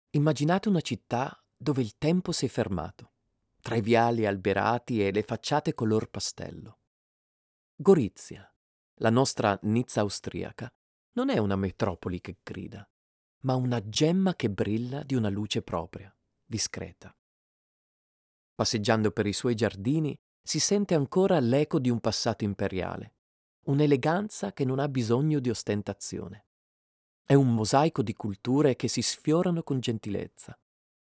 Immaginate una città dove il tempo si è fermato, tra i viali alberati e le facciate color pastello. Gorizia, la nostra Nizza austriaca, non è una metropoli che grida, ma una gemma che brilla di una luce propria, discreta. Passeggiando per i suoi giardini si sente ancora l'eco di un passato imperiale, un'eleganza che non ha bisogno di ostentazione. È un mosaico di culture che si sfiorano con gentilezza.